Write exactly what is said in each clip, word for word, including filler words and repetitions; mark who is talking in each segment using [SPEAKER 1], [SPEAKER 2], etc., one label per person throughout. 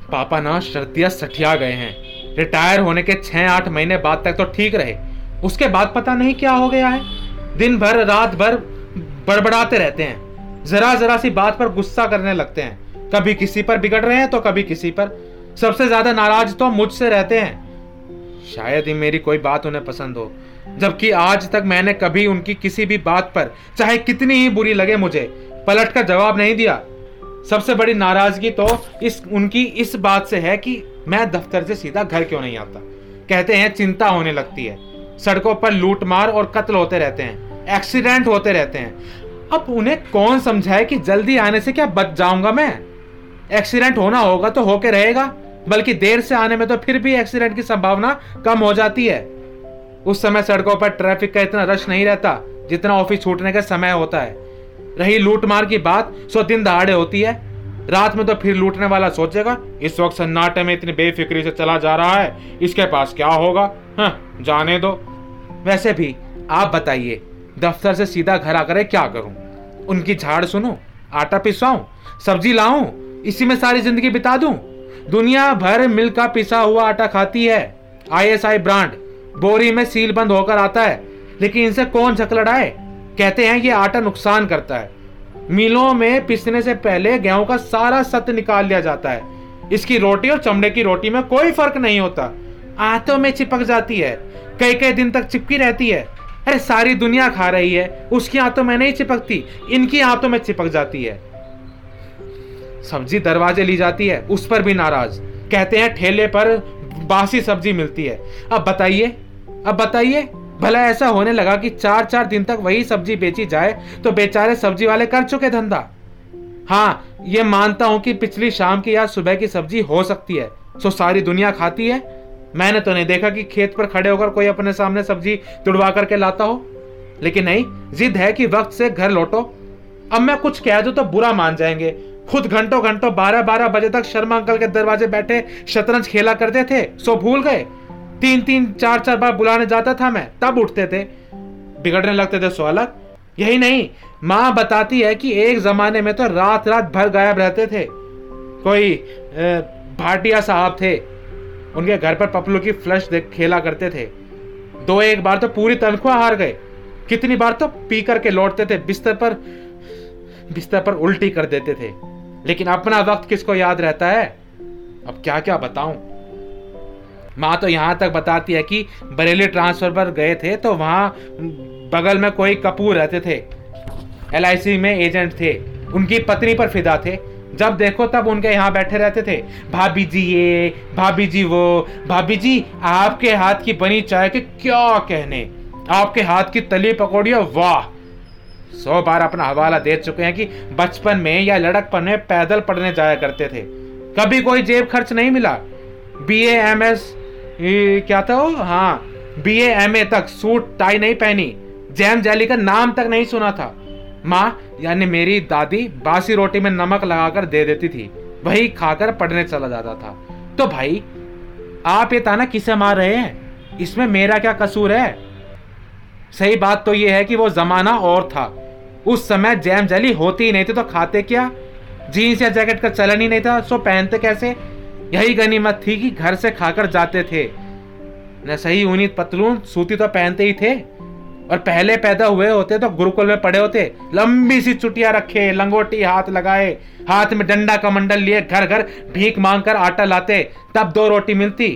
[SPEAKER 1] पापा ना शर्तिया सठिया गए हैं। रिटायर होने के छह आठ महीने बाद तक तो ठीक रहे, उसके बाद पता नहीं क्या हो गया है। दिन भर रात भर बड़बड़ाते रहते हैं, जरा जरा सी बात पर गुस्सा करने लगते हैं। कभी किसी पर बिगड़ रहे हैं तो कभी किसी पर। सबसे ज्यादा नाराज तो मुझसे रहते हैं। शायद ही मेरी कोई बात उन्हें पसंद हो, जबकि आज तक मैंने कभी उनकी किसी भी बात पर, चाहे कितनी ही बुरी लगे मुझे, पलट कर जवाब नहीं दिया। सबसे बड़ी नाराजगी तो इस उनकी इस बात से है कि मैं दफ्तर से सीधा घर क्यों नहीं आता। कहते हैं चिंता होने लगती है। सड़कों पर लूटमार और कत्ल होते रहते हैं, एक्सीडेंट होते रहते हैं। अब उन्हें कौन समझाए कि जल्दी आने से क्या बच जाऊंगा मैं। एक्सीडेंट होना होगा तो होके रहेगा, बल्कि देर से आने में तो फिर भी एक्सीडेंट की संभावना कम हो जाती है। उस समय सड़कों पर ट्रैफिक का इतना रश नहीं रहता जितना ऑफिस छूटने का समय होता है। रही लूटमार की बात, सो दिन दहाड़े होती है। रात में तो फिर लूटने वाला सोचेगा इस वक्त सन्नाटे में इतनी बेफिक्री से चला जा रहा है, इसके पास क्या होगा, हाँ, जाने दो। वैसे भी आप बताइए, दफ्तर से सीधा घर आकर क्या करूं? उनकी झाड़ सुनूं, आटा पिसवाऊं, सब्जी लाऊं, इसी में सारी जिंदगी बिता दूं? दुनिया भर मिल का पिसा हुआ आटा खाती है, आईएसआई ब्रांड, बोरी में सील बंद होकर आता है, लेकिन इनसे कौन झकलड़ाए। कहते हैं ये आटा नुकसान करता है। मिलों में पिसने से पहले गेहूं का सारा सत्त निकाल लिया जाता है। इसकी रोटी और चमड़े की रोटी में कोई फर्क नहीं होता, आंतों में चिपक जाती है, कई कई दिन तक चिपकी रहती है। अरे सारी दुनिया खा रही है, उसकी आंतों में नहीं चिपकती, इनकी आंतों में चिपक जाती है। सब्जी दरवाजे ली जाती है, उस पर भी नाराज। कहते हैं ठेले पर बासी सब्जी मिलती है। अब बताइए अब बताइए भला ऐसा होने लगा कि चार चार दिन तक वही सब्जी बेची जाए तो बेचारे सब्जी वाले कर चुके धंधा। हाँ, ये मानता हूं कि पिछली शाम की या सुबह की सब्जी हो सकती है, सो सारी दुनिया खाती है। मैंने तो नहीं देखा कि खेत पर खड़े होकर कोई अपने सामने सब्जी तुड़वा करके लाता हो। लेकिन नहीं, जिद है कि वक्त से घर लौटो। अब मैं कुछ कह दूं तो बुरा मान जाएंगे। खुद घंटों घंटों बारह बारह बजे तक शर्मा अंकल के दरवाजे बैठे शतरंज खेला करते थे, सो भूल गए। तीन तीन चार चार बार बुलाने जाता था मैं, तब उठते थे। बिगड़ने लगते थे सो अलग। यही नहीं, माँ बताती है कि एक जमाने में तो रात रात भर गायब रहते थे। कोई भाटिया साहब थे, उनके घर पर पपलू की फ्लश देख खेला करते थे। दो एक बार तो पूरी तनख्वाह हार गए। कितनी बार तो पी करके लौटते थे, बिस्तर पर बिस्तर पर उल्टी कर देते थे। लेकिन अपना वक्त किसको याद रहता है। अब क्या क्या बताऊं। माँ तो यहां तक बताती है कि बरेली ट्रांसफर पर गए थे तो वहां बगल में कोई कपूर रहते थे, एल आई सी में एजेंट थे, उनकी पत्नी पर फिदा थे। जब देखो तब उनके यहाँ बैठे रहते थे। भाभी जी ये, भाभी जी वो, भाभी जी आपके हाथ की बनी चाय के क्या कहने, आपके हाथ की तली पकौड़ियाँ वाह। सौ बार अपना हवाला दे चुके हैं कि बचपन में या लड़कपन में पैदल पढ़ने जाया करते थे, कभी कोई जेब खर्च नहीं मिला। बी ए एम एस क्या था वो, हाँ बी ए एम ए तक सूट टाई नहीं पहनी, जैम जैली का नाम तक नहीं सुना था। माँ यानी मेरी दादी बासी रोटी में नमक लगाकर दे देती थी, वही खाकर पढ़ने चला जाता था। तो भाई आप ये ताना किसे मार रहे हैं, इसमें मेरा क्या कसूर है। सही बात तो ये है कि वो जमाना और था। उस समय जैम जैली होती ही नहीं थी तो खाते क्या। जीन्स या जैकेट का चलन ही नहीं था, सो पहनते कैसे। यही गनीमत थी कि घर से खाकर जाते थे। न सही ऊनी पतलून सूती तो पहनते ही थे, और पहले पैदा हुए होते तो गुरुकुल में पड़े होते, लंबी सी चुटिया रखे, लंगोटी हाथ लगाए, हाथ में डंडा कमंडल लिए घर घर भीख मांगकर आटा लाते, तब दो रोटी मिलती।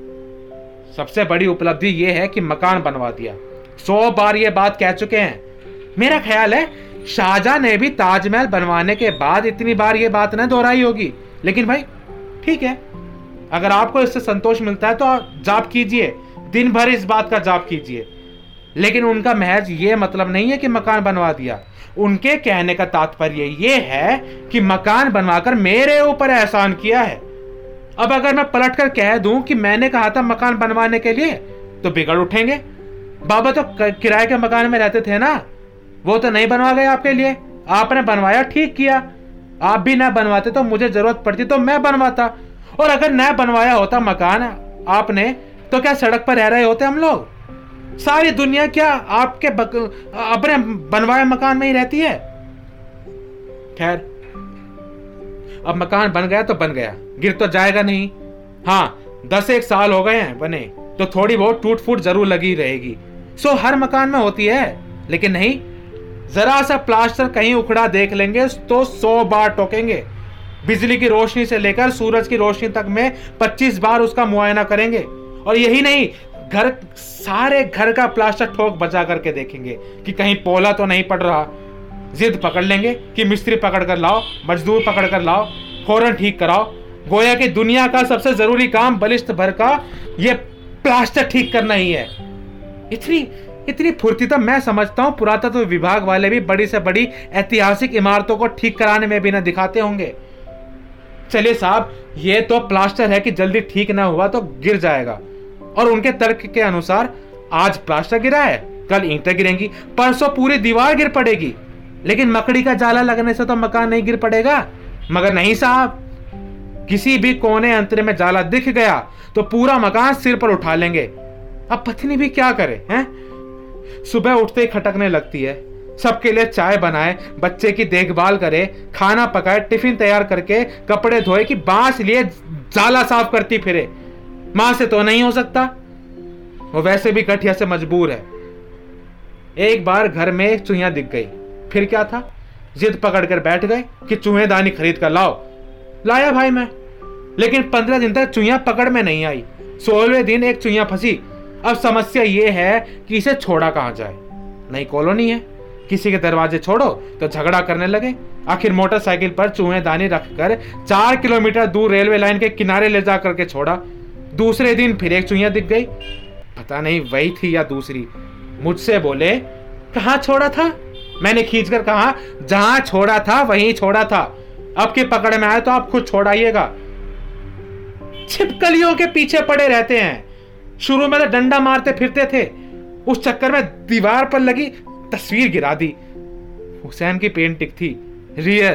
[SPEAKER 1] सबसे बड़ी उपलब्धि यह है कि मकान बनवा दिया। सौ बार ये बात कह चुके हैं। मेरा ख्याल है शाहजहां ने भी ताजमहल बनवाने के बाद इतनी बार ये बात न दोहराई होगी। लेकिन भाई ठीक है, अगर आपको इससे संतोष मिलता है तो जाप कीजिए, दिन भर इस बात का जाप कीजिए। लेकिन उनका महज ये मतलब नहीं है कि मकान बनवा दिया। उनके कहने का तात्पर्य ये है कि मकान बनवाकर मेरे ऊपर एहसान किया है। अब अगर मैं पलटकर कह दूं कि मैंने कहा था मकान बनवाने के लिए, तो बिगड़ उठेंगे। बाबा तो किराए के मकान में रहते थे ना, वो तो नहीं बनवा गए आपके लिए। आपने बनवाया, ठीक किया। आप भी ना बनवाते तो मुझे जरूरत पड़ती तो मैं बनवाता, और अगर न बनवाया होता मकान आपने तो क्या सड़क पर रह रहे होते हम लोग। सारी दुनिया क्या आपके बक... अपने बनवाए मकान में ही रहती है। खैर, अब मकान बन गया तो बन गया, गिर तो जाएगा नहीं। हाँ, दस एक साल हो गए हैं बने, तो थोड़ी बहुत टूट फूट जरूर लगी रहेगी। सो हर मकान में होती है, लेकिन नहीं, जरा सा प्लास्टर कहीं उखड़ा देख लेंगे तो सौ बार टोकेंगे। बिजली की रोशनी से लेकर सूरज की रोशनी तक में पच्चीस बार उसका मुआयना करेंगे। और यही नहीं, घर सारे घर का प्लास्टर ठोक बचा करके देखेंगे कि कहीं पोला तो नहीं पड़ रहा। जिद पकड़ लेंगे कि मिस्त्री पकड़ कर लाओ, मजदूर पकड़ कर लाओ, फौरन ठीक कराओ। गोया कि दुनिया का सबसे जरूरी काम बलिष्ठ भर का ये प्लास्टर ठीक करना ही है। इतनी इतनी फुर्ती तो मैं समझता हूं पुरातत्व विभाग वाले भी बड़ी से बड़ी ऐतिहासिक इमारतों को ठीक कराने में भी ना दिखाते होंगे। चलिए साहब, ये तो प्लास्टर है कि जल्दी ठीक ना हुआ तो गिर जाएगा, और उनके तर्क के अनुसार आज प्लास्टर गिरा है, कल ईंटें गिरेंगी, परसों पूरी दीवार गिर पड़ेगी। लेकिन मकड़ी का जाला लगने से तो मकान नहीं गिर पड़ेगा। मगर नहीं साहब, किसी भी कोने अंतरे में जाला दिख गया तो पूरा मकान सिर पर उठा लेंगे। अब पत्नी भी क्या करे हैं? सुबह उठते ही खटकने लगती है, सबके लिए चाय बनाए, बच्चे की देखभाल करे, खाना पकाए, टिफिन तैयार करके, कपड़े धोए कि बांस लिए जाला साफ करती फिरे। मां से तो नहीं हो सकता, वो वैसे भी गठिया से मजबूर है। एक बार घर में एक चूहिया दिख गई, फिर क्या था, जिद पकड़ कर बैठ गए कि चूहेदानी खरीद कर लाओ। लाया भाई मैं, लेकिन पंद्रह दिन तक चूहिया पकड़ में नहीं आई। सोलहवें दिन एक चूहिया फंसी। अब समस्या ये है कि इसे छोड़ा कहां जाए। नई कॉलोनी है, किसी के दरवाजे छोड़ो तो झगड़ा करने लगे। आखिर मोटरसाइकिल पर चूहेदानी रखकर चार किलोमीटर दूर रेलवे लाइन के किनारे ले जा करके छोड़ा। दूसरे दिन फिर एक चूहिया दिख गई, पता नहीं वही थी या दूसरी। मुझसे बोले, कहां छोड़ा था? मैंने खींचकर कहा, जहां छोड़ा था वहीं छोड़ा था। अब के पकड़ में आए तो आप खुद छोड़ाइएगा। छिपकलियों के पीछे पड़े रहते हैं। शुरू में तो डंडा मारते फिरते थे, उस चक्कर में दीवार पर लगी तस्वीर गिरा दी। हुसैन की पेंटिंग थी, रियर।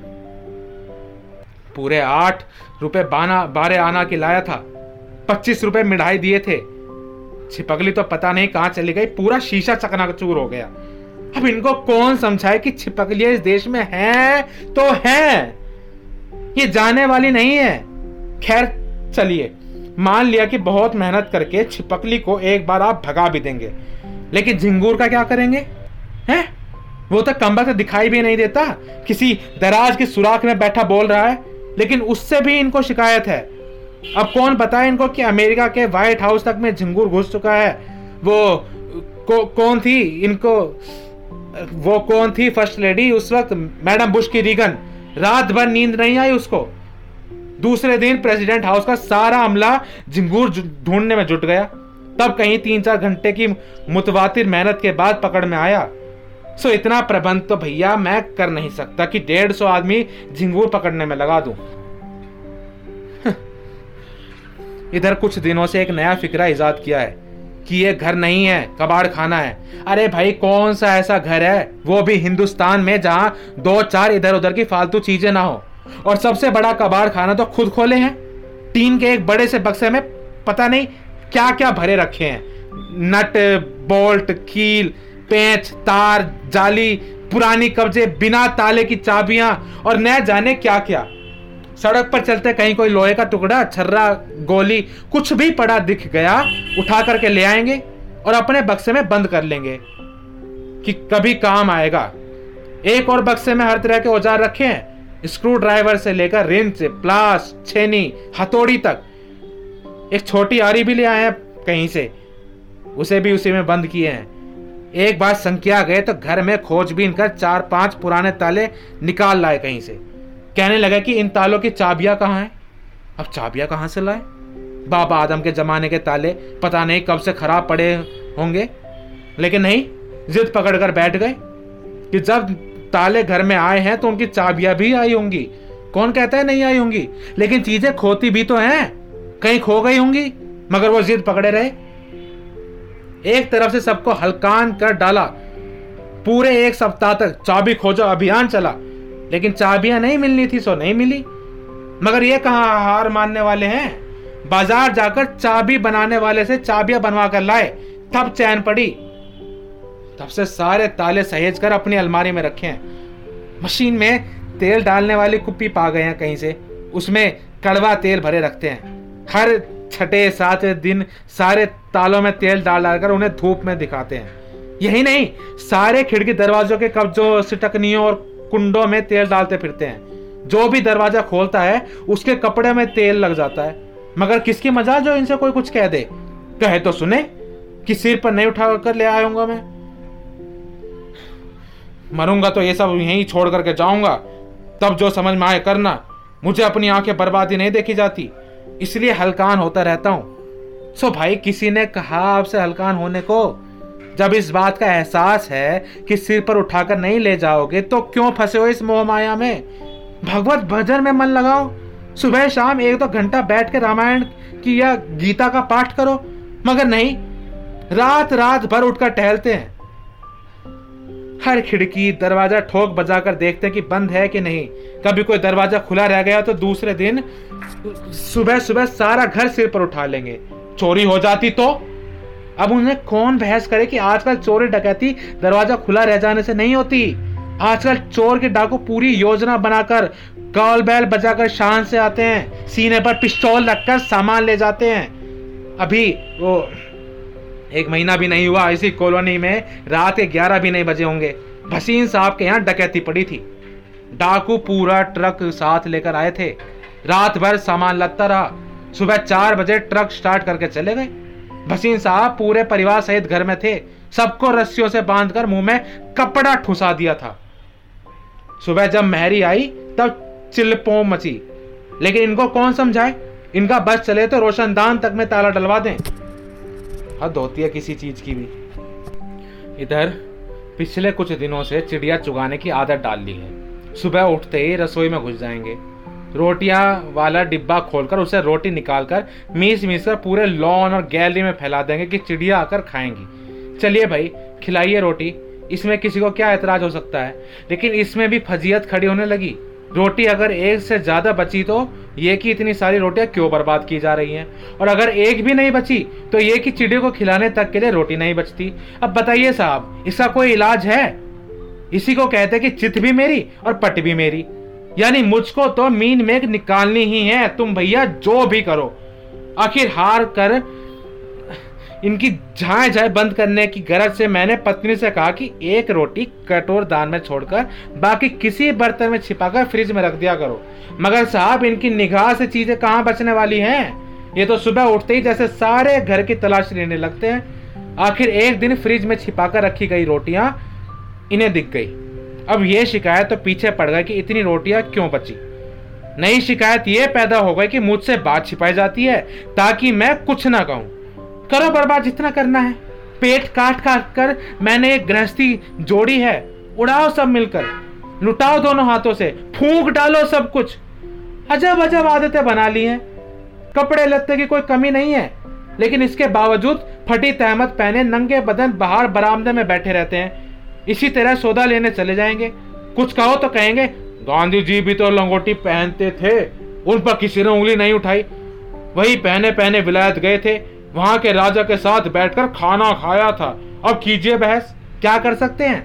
[SPEAKER 1] पूरे आठ रुपए बाना बारह आना की लाया था, पच्चीस रुपए मिठाई दिए थे। छिपकली तो पता नहीं कहां चली गई, पूरा शीशा चकनाचूर हो गया। अब इनको कौन समझाए कि छिपकलियां इस देश में हैं तो हैं, ये जाने वाली नहीं है। खैर चलिए, मान लिया कि बहुत मेहनत करके छिपकली को एक बार आप भगा भी देंगे, लेकिन झिंगूर का क्या करेंगे? हैं? वो तो कम वक्त दिखाई भी नहीं देता, किसी दराज की सुराख में बैठा बोल रहा है, लेकिन उससे भी इनको शिकायत है। अब कौन बताए इनको कि अमेरिका के व्हाइट हाउस तक में झिंगूर घुस चुका है। वो को, कौन थी इनको वो कौन थी फर्स्ट लेडी उस वक्त, मैडम बुश की रीगन, रात भर नींद नहीं आई उसको। दूसरे दिन प्रेसिडेंट हाउस का सारा अमला झिंगूर ढूंढने में जुट गया, तब कहीं तीन चार घंटे की मुतवातिर मेहनत के बाद पकड़ में आया। सो इतना प्रबंध तो भैया मैं कर नहीं सकता कि डेढ़ सौ आदमी झिंगूर पकड़ने में लगा दूं। इधर कुछ दिनों से एक नया फिक्रा इजाद किया है कि ये घर नहीं है, कबाड़ खाना है। अरे भाई, कौन सा ऐसा घर है, वो भी हिंदुस्तान में, जहां दो चार इधर उधर की फालतू चीजें ना हो। और सबसे बड़ा कबाड़ खाना तो खुद खोले हैं। टीन के एक बड़े से बक्से में पता नहीं क्या क्या भरे रखे हैं, नट बोल्ट, कील, पेंच, तार, जाली, पुरानी कब्जे, बिना ताले की चाबियां और न जाने क्या क्या। सड़क पर चलते कहीं कोई लोहे का टुकड़ा, छर्रा, गोली, कुछ भी पड़ा दिख गया, उठा करके ले आएंगे और अपने बक्से में बंद कर लेंगे कि कभी काम आएगा। एक और बक्से में हर तरह के औजार रखे हैं, स्क्रू ड्राइवर से लेकर रिंच, प्लास, छेनी, हथौड़ी तक। एक छोटी आरी भी ले आए हैं कहीं से, उसे भी उसी में बंद किए हैं। एक बार संख्या गए तो घर में खोजबीन कर चार पांच पुराने ताले निकाल लाए कहीं से। कहने लगे कि इन तालों की चाबियां कहां हैं। अब चाबियां कहां से लाए? बाबा आदम के जमाने के ताले पता नहीं कब से खराब पड़े होंगे। लेकिन नहीं, जिद पकड़कर बैठ गए कि जब ताले घर में आए हैं तो उनकी चाबियां भी आई होंगी। कौन कहता है नहीं आई होंगी, लेकिन चीजें खोती भी तो हैं, कहीं खो गई होंगी। मगर वो जिद पकड़े रहे। एक तरफ से सबको हलकान कर डाला, पूरे एक सप्ताह तक चाबी खोजो अभियान चला, लेकिन चाबियां नहीं मिलनी थी, सो नहीं मिली। मगर ये कहां हार मानने वाले हैं, बाजार जाकर चाबी बनाने वाले से चाबियां बनवा कर लाए, तब चैन पड़ी। तब से सारे ताले सहेज कर अपनी अलमारी में रखे हैं। मशीन में तेल डालने वाली कुप्पी पा गए हैं कहीं से, उसमें कड़वा तेल भरे रखते हैं। हर छठे सातवें दिन सारे तालों में तेल डाल डालकर उन्हें धूप में दिखाते हैं। यही नहीं, सारे खिड़की दरवाजों के कब्जों, सिटकनियों और कुंडों में तेल डालते फिरते हैं। जो भी दरवाजा खोलता है उसके कपड़े में तेल लग जाता है। मगर किसकी मजाल जो इनसे कोई कुछ कह दे, कहे तो सुने कि सिर पर नहीं उठा कर ले आऊंगा मैं। मरूंगा तो ये सब यहीं छोड़ करके जाऊंगा, तब जो समझ में आए करना। मुझे अपनी आंखें बर्बादी नहीं देखी जाती, इसलिए हलकान होता रहता हूं। सो भाई, किसी ने कहा आपसे हलकान होने को? जब इस बात का एहसास है कि सिर पर उठाकर नहीं ले जाओगे तो क्यों फंसे हो इस मोह माया में? भगवत भजन में मन लगाओ, सुबह शाम एक दो घंटा बैठ के रामायण की या गीता का पाठ करो। मगर नहीं, रात रात भर उठकर टहलते हैं। हर खिड़की दरवाजा ठोक बजाकर देखते हैं कि बंद है कि नहीं। कभी कोई दरवाजा खुला रह गया तो दूसरे दिन सुबह सुबह सारा घर सिर पर उठा लेंगे। चोरी हो जाती तो? अब उन्हें कौन बहस करे कि आजकल चोरी डकैती दरवाजा खुला रह जाने से नहीं होती। आजकल चोर के डाकू पूरी योजना बनाकर कॉल बैल बजाकर शान से आते हैं, सीने पर पिस्तौल रखकर सामान ले जाते हैं। अभी वो एक महीना भी नहीं हुआ, इसी कॉलोनी में रात के ग्यारह भी नहीं बजे होंगे, भसीन साहब के यहाँ डकैती पड़ी थी। डाकू पूरा ट्रक साथ लेकर आए थे। रात भर सामान लगता रहा। सुबह चार बजे ट्रक स्टार्ट करके चले गए। भसीन साहब पूरे परिवार सहित घर में थे। सबको रस्सियों से बांधकर मुंह में कपड़ा ठुसा दिया था। सुबह जब मेहरी आई तब चिल्पों मची, लेकिन इनको कौन समझाए? इनका बस चले तो रोशनदान तक में ताला डलवा दें। हद होती है किसी चीज की भी। इधर पिछले कुछ दिनों से चिड़िया चुगाने की आदत डाल ली है। सुबह उठते ही रसोई में घुस जाएंगे, रोटियां वाला डिब्बा खोलकर उसे रोटी निकालकर मीस मीस कर पूरे लॉन और गैलरी में फैला देंगे कि चिड़िया आकर खाएंगी। चलिए भाई, खिलाइए रोटी, इसमें किसी को क्या एतराज हो सकता है। लेकिन इसमें भी फजीयत खड़ी होने लगी। रोटी अगर एक से ज्यादा बची तो ये कि इतनी सारी रोटियां क्यों बर्बाद की जा रही हैं, और अगर एक भी नहीं बची तो ये कि चिड़ियों को खिलाने तक के लिए रोटी नहीं बचती। अब बताइए साहब, इसका कोई इलाज है? इसी को कहते हैं कि चित भी मेरी और पट भी मेरी, यानी मुझको तो मीन मेघ निकालनी ही है। तुम भैया जो भी करो। आखिर हार कर इनकी झाए झाए बंद करने की गरज से मैंने पत्नी से कहा कि एक रोटी कटोर दान में छोड़कर बाकी किसी बर्तन में छिपाकर फ्रिज में रख दिया करो। मगर साहब, इनकी निगाह से चीजें कहां बचने वाली हैं? ये तो सुबह उठते ही जैसे सारे घर की तलाश लेने लगते हैं। आखिर एक दिन फ्रिज में छिपाकर रखी गई रोटियां इन्हें दिख गई। अब ये शिकायत तो पीछे पड़ गई कि इतनी रोटियां क्यों बची। नई शिकायत ये पैदा हो गई कि मुझसे बात छिपाई जाती है ताकि मैं कुछ ना कहूं। करो बर्बाद जितना करना है। पेट काट काट कर मैंने एक गृहस्थी जोड़ी है, उड़ाओ सब मिलकर, लुटाओ दोनों हाथों से, फूंक डालो सब कुछ। अजब अजब आदतें बना ली हैं। कपड़े लत्ते की कोई कमी नहीं है, लेकिन इसके बावजूद फटी तहमत पहने नंगे बदन बाहर बरामदे में बैठे रहते हैं। इसी तरह सौदा लेने चले जाएंगे, कुछ कहो तो कहेंगे गांधी जी भी तो लंगोटी पहनते थे, उन पर किसी ने उंगली नहीं उठाई। वही पहने पहने विलायत गए थे, वहां के राजा के साथ बैठकर खाना खाया था। अब कीजिए बहस, क्या कर सकते हैं?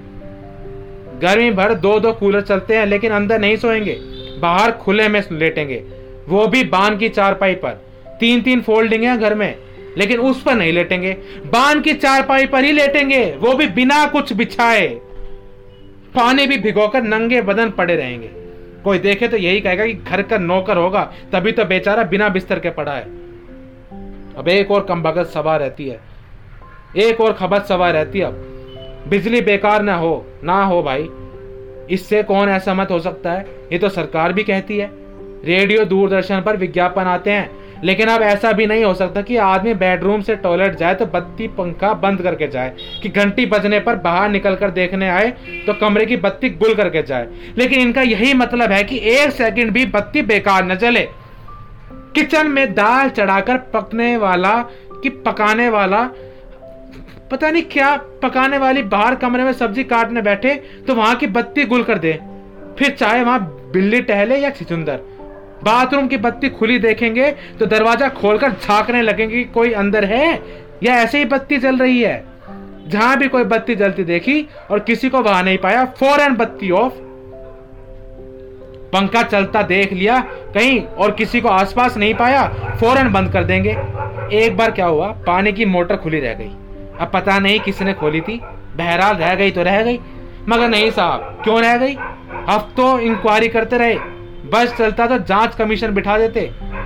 [SPEAKER 1] गर्मी भर दो दो कूलर चलते हैं, लेकिन अंदर नहीं सोएंगे, बाहर खुले में लेटेंगे, वो भी बान की चारपाई पर। तीन तीन फोल्डिंग है घर में, लेकिन उस पर नहीं लेटेंगे, बान की चारपाई पर ही लेटेंगे, वो भी बिना कुछ बिछाए। पानी भी भिगोकर नंगे बदन पड़े रहेंगे। कोई देखे तो यही कहेगा कि घर का नौकर होगा, तभी तो बेचारा बिना बिस्तर के पड़ा है। अब एक और कमबख्त सवार रहती है, एक और खबत सवार रहती है। अब बिजली बेकार ना हो ना हो भाई, इससे कौन असहमत हो सकता है? ये तो सरकार भी कहती है। रेडियो दूरदर्शन पर विज्ञापन आते हैं, लेकिन अब ऐसा भी नहीं हो सकता कि आदमी बेडरूम से टॉयलेट जाए तो बत्ती पंखा बंद करके जाए, कि घंटी बजने पर बाहर निकल कर देखने आए तो कमरे की बत्ती गुल करके जाए। लेकिन इनका यही मतलब है कि एक सेकंड भी बत्ती बेकार न जले। किचन में दाल चढ़ाकर पकने वाला कि पकाने वाला, पता नहीं क्या पकाने वाली बाहर कमरे में सब्जी काटने बैठे तो वहां की बत्ती गुल कर दे, फिर चाहे वहां बिल्ली टहले या छिचुंदर। बाथरूम की बत्ती खुली देखेंगे तो दरवाजा खोलकर झांकने लगेंगे कि कोई अंदर है या ऐसे ही बत्ती जल रही है। जहां भी कोई बत्ती जलती देखी और किसी को वहां नहीं पाया, फौरन बत्ती ऑफ। पंखा चलता देख लिया कहीं और किसी को आसपास नहीं पाया, फौरन बंद कर देंगे। एक बार क्या हुआ, पानी की मोटर खुली रह गई। अब पता नहीं किसने खोली थी, बहरहाल रह गई तो रह गई। मगर नहीं साहब, क्यों रह गई? हफ्तों इंक्वायरी करते रहे, बस चलता तो जांच कमीशन बिठा देते।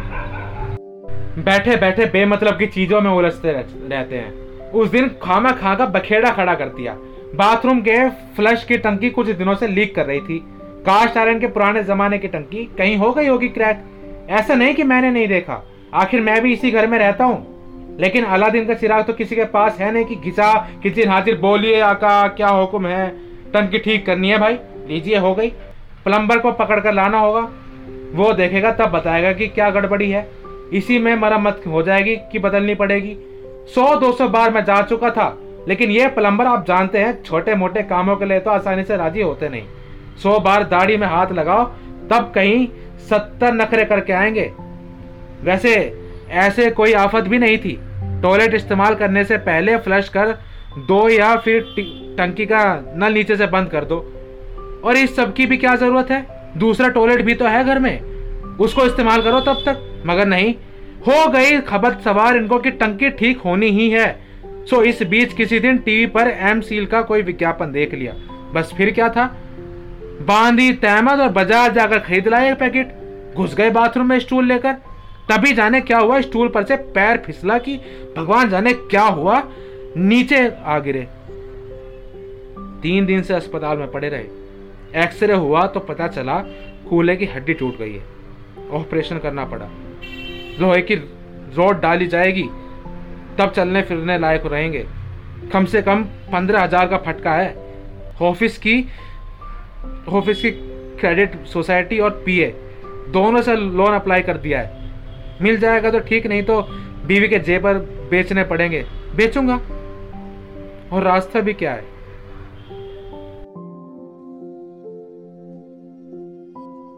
[SPEAKER 1] बैठे बैठे बेमतलब की चीजों में उलझते रहते हैं। उस दिन खामा खा का बखेड़ा खड़ा कर दिया। बाथरूम के फ्लश की टंकी कुछ दिनों से लीक कर रही थी। कास्ट आयरन के पुराने जमाने की टंकी, कहीं हो गई होगी क्रैक। ऐसा नहीं कि मैंने नहीं देखा, आखिर मैं भी इसी घर में रहता हूँ। लेकिन अलादीन का चिराग तो किसी के पास है नहीं कि घिसा किसी हाजिर, बोलिए आका क्या हुक्म है, टंकी ठीक करनी है भाई, लीजिए हो गई। प्लम्बर को पकड़ कर लाना होगा, वो देखेगा तब बताएगा कि क्या गड़बड़ी है। इसी में मरम्मत हो जाएगी कि बदलनी पड़ेगी। सौ दो सौ बार मैं जा चुका था, लेकिन ये प्लम्बर आप जानते हैं छोटे मोटे कामों के लिए तो आसानी से राजी होते नहीं। सौ बार दाढ़ी में हाथ लगाओ तब कहीं सत्तर नखरे करके आएंगे। वैसे ऐसे कोई आफत भी नहीं थी। टॉयलेट इस्तेमाल करने से पहले फ्लश कर दो या फिर टंकी का नल नीचे से बंद कर दो। और इस सब की भी क्या जरूरत है, दूसरा टॉयलेट भी तो है घर में, उसको इस्तेमाल करो तब तक। मगर नहीं, हो गई खबर सवार इनको कि टंकी ठीक होनी ही है। सो इस बीच किसी दिन टीवी पर एम सील का कोई विज्ञापन देख लिया, बस फिर क्या था, बांधी तहमत और बाजार जाकर खरीद लाए एक पैकेट। घुस गए बाथरूम में स्टूल लेकर, तभी जाने क्या हुआ, स्टूल पर से पैर फिसला कि भगवान जाने क्या हुआ, नीचे आ गिरे। तीन दिन से अस्पताल में पड़े रहे। एक्सरे हुआ तो पता चला कूल्हे की हड्डी टूट गई है, ऑपरेशन करना पड़ा। लोहे की रोड डाली जाएगी तब चलने फिरने लायक रहेंगे। कम से कम पंद्रह हजार का फटका है। ऑफिस की ऑफिस की क्रेडिट सोसाइटी और पीए दोनों से लोन अप्लाई कर दिया है। मिल जाएगा तो ठीक, नहीं तो बीवी के जेवर बेचने पड़ेंगे। बेचूंगा, और रास्ता भी क्या है,